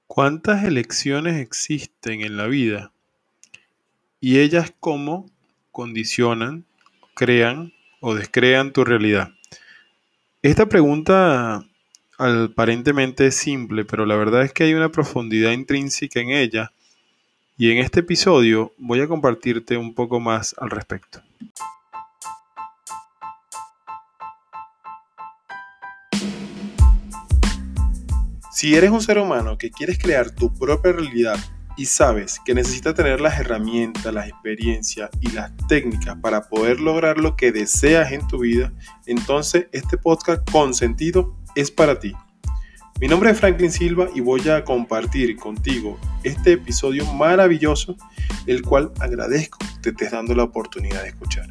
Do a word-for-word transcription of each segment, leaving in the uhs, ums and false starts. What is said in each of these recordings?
¿Cuántas elecciones existen en la vida? Y ellas cómo condicionan, crean o descrean tu realidad. Esta pregunta aparentemente es simple, pero la verdad es que hay una profundidad intrínseca en ella y en este episodio voy a compartirte un poco más al respecto. Si eres un ser humano que quieres crear tu propia realidad y sabes que necesitas tener las herramientas, las experiencias y las técnicas para poder lograr lo que deseas en tu vida, entonces este podcast con sentido es para ti. Mi nombre es Franklin Silva y voy a compartir contigo este episodio maravilloso, el cual agradezco que te estés dando la oportunidad de escuchar.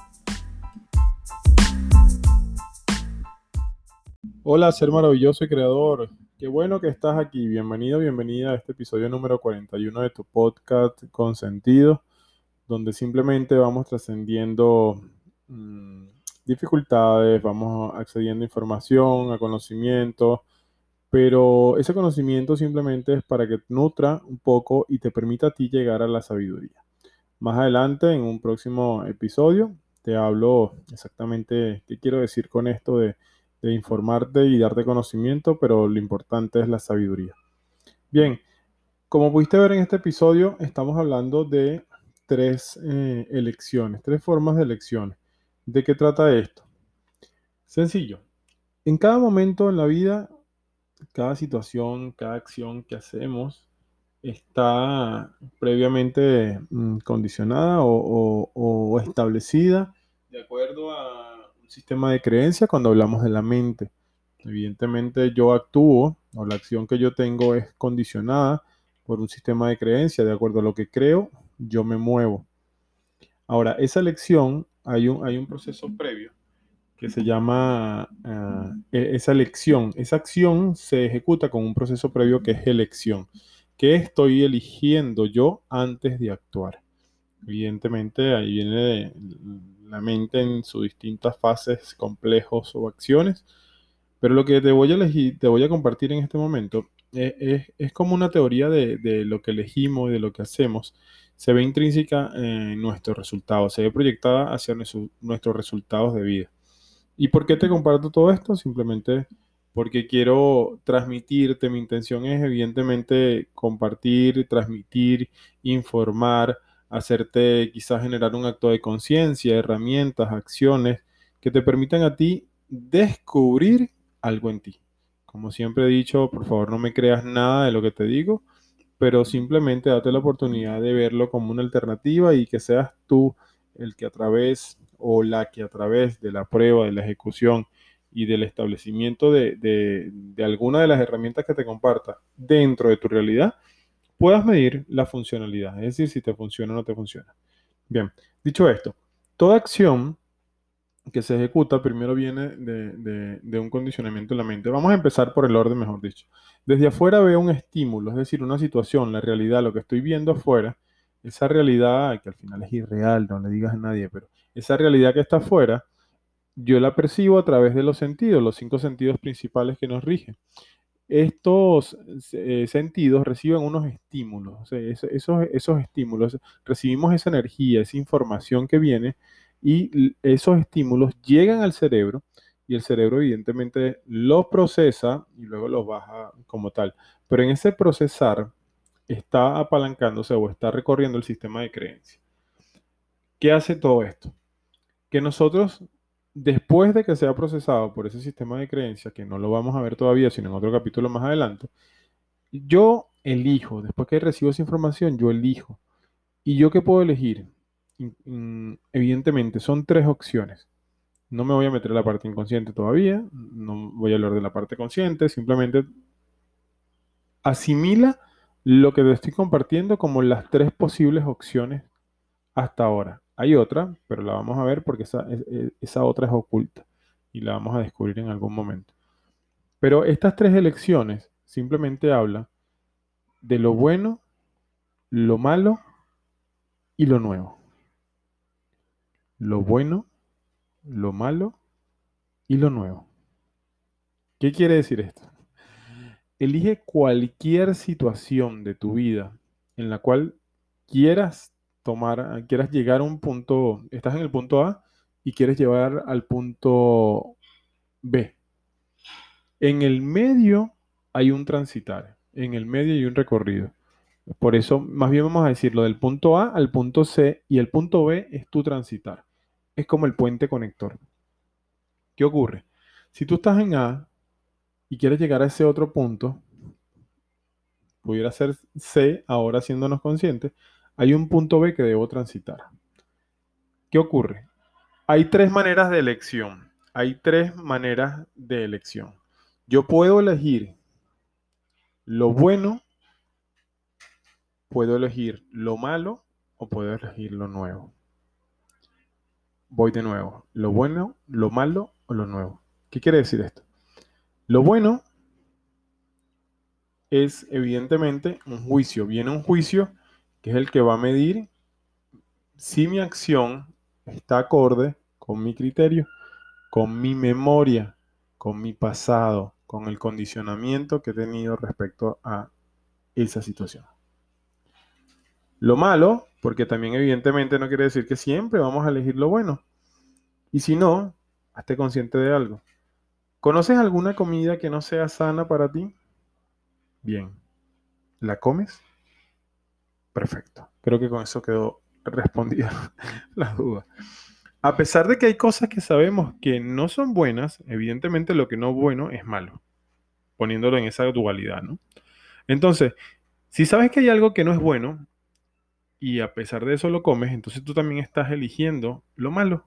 Hola, ser maravilloso y creador. Qué bueno que estás aquí. Bienvenido, bienvenida a este episodio número cuarenta y uno de tu podcast Con Sentido, donde simplemente vamos trascendiendo mmm, dificultades, vamos accediendo a información, a conocimiento, pero ese conocimiento simplemente es para que te nutra un poco y te permita a ti llegar a la sabiduría. Más adelante, en un próximo episodio, te hablo exactamente qué quiero decir con esto de, de informarte y darte conocimiento, pero lo importante es la sabiduría. Bien, como pudiste ver en este episodio, estamos hablando de tres eh, elecciones, tres formas de elecciones. ¿De qué trata esto? Sencillo. En cada momento en la vida, cada situación, cada acción que hacemos está previamente mm, condicionada o, o- o establecida de acuerdo a un sistema de creencias cuando hablamos de la mente. Evidentemente yo actúo o la acción que yo tengo es condicionada por un sistema de creencias. De acuerdo a lo que creo, yo me muevo. Ahora, esa elección, hay un, hay un proceso previo que se llama ah, e- esa elección. Esa acción se ejecuta con un proceso previo que es elección. ¿Qué estoy eligiendo yo antes de actuar? Evidentemente, ahí viene la mente en sus distintas fases, complejos o acciones. Pero lo que te voy a elegir, te voy a compartir en este momento es, es- es como una teoría de, de lo que elegimos y de lo que hacemos. Se ve intrínseca en nuestros resultados, se ve proyectada hacia nuestro- nuestros resultados de vida. ¿Y por qué te comparto todo esto? Simplemente porque quiero transmitirte, mi intención es evidentemente compartir, transmitir, informar, hacerte quizás generar un acto de conciencia, herramientas, acciones que te permitan a ti descubrir algo en ti. Como siempre he dicho, por favor no me creas nada de lo que te digo, pero simplemente date la oportunidad de verlo como una alternativa y que seas tú el que a través o la que a través de la prueba, de la ejecución y del establecimiento de, de, de alguna de las herramientas que te comparta dentro de tu realidad, puedas medir la funcionalidad, es decir, si te funciona o no te funciona. Bien, dicho esto, toda acción que se ejecuta primero viene de, de- de un condicionamiento en la mente. Vamos a empezar por el orden, mejor dicho. Desde afuera veo un estímulo, es decir, una situación, la realidad, lo que estoy viendo afuera, esa realidad que al final es irreal, no le digas a nadie, pero esa realidad que está afuera, yo la percibo a través de los sentidos, los cinco sentidos principales que nos rigen. Estos eh, sentidos reciben unos estímulos, o sea, es- esos, esos estímulos, recibimos esa energía, esa información que viene y l- esos estímulos llegan al cerebro y el cerebro evidentemente los procesa y luego los baja como tal. Pero en ese procesar está apalancándose o está recorriendo el sistema de creencias. ¿Qué hace todo esto? Que nosotros, después de que sea procesado por ese sistema de creencias, que no lo vamos a ver todavía, sino en otro capítulo más adelante, yo elijo, después que recibo esa información, yo elijo. ¿Y yo qué puedo elegir? In- in- Evidentemente, son tres opciones. No me voy a meter en la parte inconsciente todavía, no voy a hablar de la parte consciente, simplemente asimila lo que te estoy compartiendo como las tres posibles opciones hasta ahora. Hay otra, pero la vamos a ver porque esa, es- es- esa otra es oculta y la vamos a descubrir en algún momento. Pero estas tres elecciones simplemente hablan de lo bueno, lo malo y lo nuevo. Lo bueno, lo malo y lo nuevo. ¿Qué quiere decir esto? Elige cualquier situación de tu vida en la cual quieras tomar, quieras llegar a un punto, estás en el punto A y quieres llevar al punto B. En el medio hay un transitar, en el medio hay un recorrido. Por eso, más bien vamos a decirlo del punto A al punto C y el punto B es tu transitar. Es como el puente conector. ¿Qué ocurre? Si tú estás en A y quieres llegar a ese otro punto, pudiera ser C, ahora haciéndonos conscientes, hay un punto B que debo transitar. ¿Qué ocurre? Hay tres maneras de elección. Hay tres maneras de elección. Yo puedo elegir lo bueno, puedo elegir lo malo o puedo elegir lo nuevo. Voy de nuevo. Lo bueno, lo malo o lo nuevo. ¿Qué quiere decir esto? Lo bueno es evidentemente un juicio. Viene un juicio que es el que va a medir si mi acción está acorde con mi criterio, con mi memoria, con mi pasado, con el condicionamiento que he tenido respecto a esa situación. Lo malo, porque también evidentemente no quiere decir que siempre vamos a elegir lo bueno. Y si no, hazte consciente de algo. ¿Conoces alguna comida que no sea sana para ti? Bien. ¿La comes? Perfecto. Creo que con eso quedó respondida la duda. A pesar de que hay cosas que sabemos que no son buenas, evidentemente lo que no es bueno es malo, poniéndolo en esa dualidad, ¿no? Entonces, si sabes que hay algo que no es bueno y a pesar de eso lo comes, entonces tú también estás eligiendo lo malo.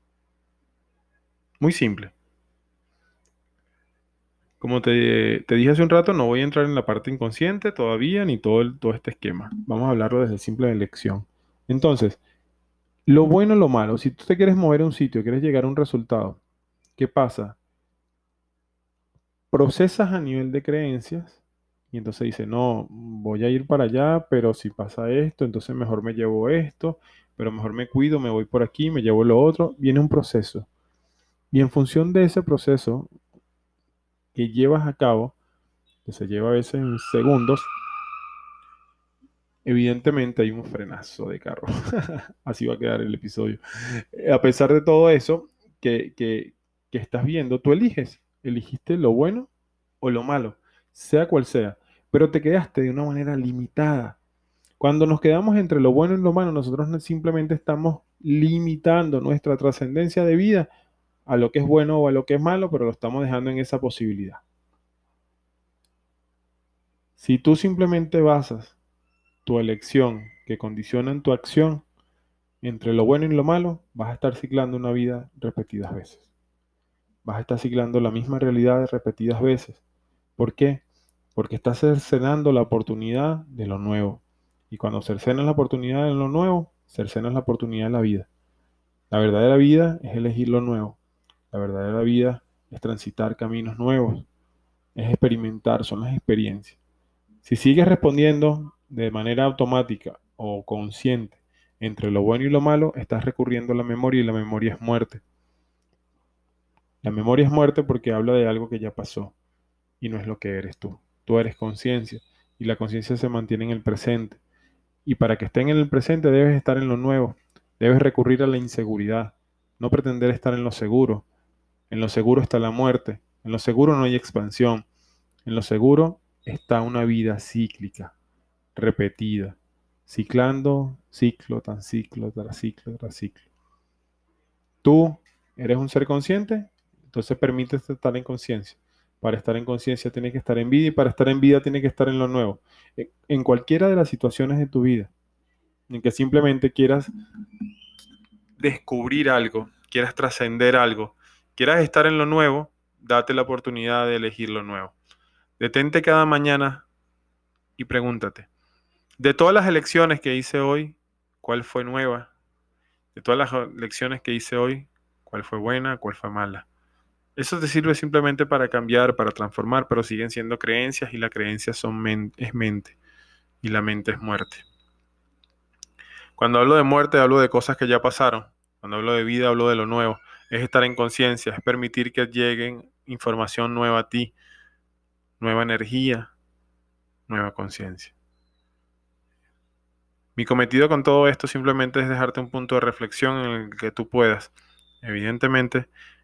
Muy simple. Como te, te dije hace un rato, no voy a entrar en la parte inconsciente todavía, ni todo, el- todo este esquema. Vamos a hablarlo desde simple elección. Entonces, lo bueno o lo malo, si tú te quieres mover a un sitio, quieres llegar a un resultado, ¿qué pasa? Procesas a nivel de creencias y entonces dice, no, voy a ir para allá, pero si pasa esto, entonces mejor me llevo esto, pero mejor me cuido, me voy por aquí, me llevo lo otro. Viene un proceso. Y en función de ese proceso que llevas a cabo, que se lleva a veces en segundos, evidentemente hay un frenazo de carro. Así va a quedar el episodio. Eh, A pesar de todo eso que, que, que estás viendo, tú eliges. Eligiste lo bueno o lo malo, sea cual sea. Pero te quedaste de una manera limitada. Cuando nos quedamos entre lo bueno y lo malo, nosotros no- simplemente estamos limitando nuestra trascendencia de vida a lo que es bueno o a lo que es malo, pero lo estamos dejando en esa posibilidad. Si tú simplemente basas tu elección que condicionan tu acción entre lo bueno y lo malo, vas a estar ciclando una vida repetidas veces. Vas a estar ciclando la misma realidad repetidas veces. ¿Por qué? Porque estás cercenando la oportunidad de lo nuevo. Y cuando cercenas la oportunidad de lo nuevo, cercenas la oportunidad de la vida. La verdadera vida es elegir lo nuevo. La verdadera vida es transitar caminos nuevos. Es experimentar, son las experiencias. Si sigues respondiendo de manera automática o consciente entre lo bueno y lo malo, estás recurriendo a la memoria y la memoria es muerte. La memoria es muerte porque habla de algo que ya pasó y no es lo que eres tú. Tú eres conciencia y la conciencia se mantiene en el presente. Y para que estén en el presente debes estar en lo nuevo. Debes recurrir a la inseguridad, no pretender estar en lo seguro. En lo seguro está la muerte. En lo seguro no hay expansión. En lo seguro está una vida cíclica, repetida, ciclando, ciclo tras ciclo, tras ciclo, tras ciclo. Tú eres un ser consciente, entonces permítete estar en conciencia. Para estar en conciencia tienes que estar en vida y para estar en vida tienes que estar en lo nuevo. En en cualquiera de las situaciones de tu vida, en que simplemente quieras descubrir algo, quieras trascender algo, quieras estar en lo nuevo, date la oportunidad de elegir lo nuevo. Detente cada mañana y pregúntate, de todas las elecciones que hice hoy, ¿cuál fue nueva? De todas las elecciones que hice hoy, ¿cuál fue buena? ¿Cuál fue mala? Eso te sirve simplemente para cambiar, para transformar, pero siguen siendo creencias y la creencia son men- es mente y la mente es muerte. Cuando hablo de muerte, hablo de cosas que ya pasaron. Cuando hablo de vida, hablo de lo nuevo. Es estar en conciencia, es permitir que lleguen información nueva a ti. nueva energía, nueva conciencia. Mi cometido con todo esto simplemente es dejarte un punto de reflexión en el que tú puedas, evidentemente,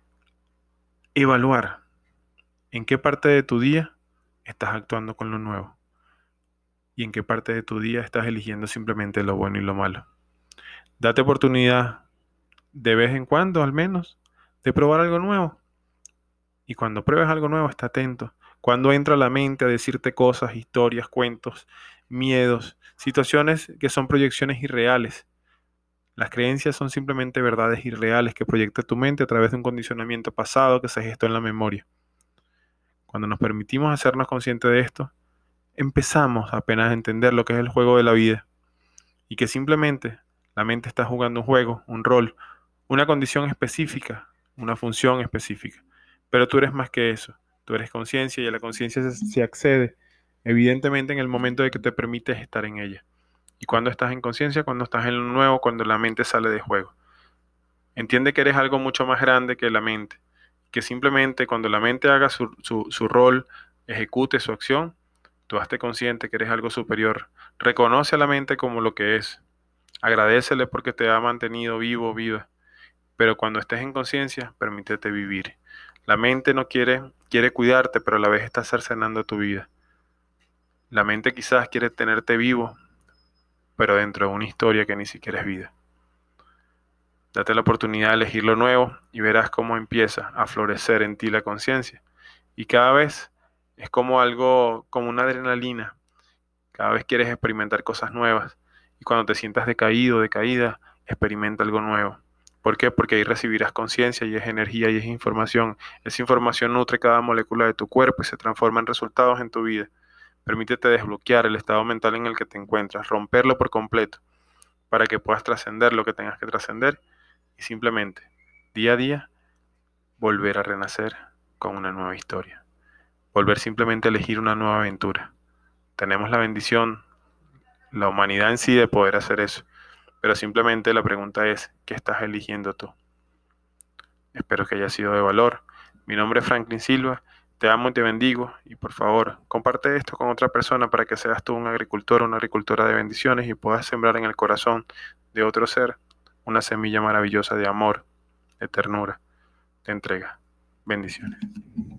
evaluar en qué parte de tu día estás actuando con lo nuevo y en qué parte de tu día estás eligiendo simplemente lo bueno y lo malo. Date oportunidad de vez en cuando, al menos, de probar algo nuevo. Y cuando pruebes algo nuevo, está atento. Cuando entra la mente a decirte cosas, historias, cuentos, miedos, situaciones que son proyecciones irreales. Las creencias son simplemente verdades irreales que proyecta tu mente a través de un condicionamiento pasado que se gestó en la memoria. Cuando nos permitimos hacernos conscientes de esto, empezamos apenas a entender lo que es el juego de la vida y que simplemente la mente está jugando un juego, un rol, una condición específica, una función específica. Pero tú eres más que eso. Tú eres conciencia y a la conciencia se, se accede, evidentemente, en el momento de que te permites estar en ella. Y cuando estás en conciencia, cuando estás en lo nuevo, cuando la mente sale de juego. Entiende que eres algo mucho más grande que la mente. Que simplemente cuando la mente haga su, su, su rol, ejecute su acción, tú hazte consciente que eres algo superior. Reconoce a la mente como lo que es. Agradécele porque te ha mantenido vivo, viva. Pero cuando estés en conciencia, permítete vivir. La mente no quiere, quiere cuidarte, pero a la vez está cercenando tu vida. La mente quizás quiere tenerte vivo, pero dentro de una historia que ni siquiera es vida. Date la oportunidad de elegir lo nuevo y verás cómo empieza a florecer en ti la conciencia. Y cada vez es como algo, como una adrenalina. Cada vez quieres experimentar cosas nuevas. Y cuando te sientas decaído, decaída, experimenta algo nuevo. ¿Por qué? Porque ahí recibirás conciencia y es energía y es información. Esa información nutre cada molécula de tu cuerpo y se transforma en resultados en tu vida. Permítete desbloquear el estado mental en el que te encuentras, romperlo por completo, para que puedas trascender lo que tengas que trascender y simplemente, día a día, volver a renacer con una nueva historia. Volver simplemente a elegir una nueva aventura. Tenemos la bendición, la humanidad en sí, de poder hacer eso. Pero simplemente la pregunta es, ¿qué estás eligiendo tú? Espero que haya sido de valor. Mi nombre es Franklin Silva. Te amo y te bendigo. Y por favor, comparte esto con otra persona para que seas tú un agricultor o una agricultora de bendiciones y puedas sembrar en el corazón de otro ser una semilla maravillosa de amor, de ternura, de entrega. Bendiciones.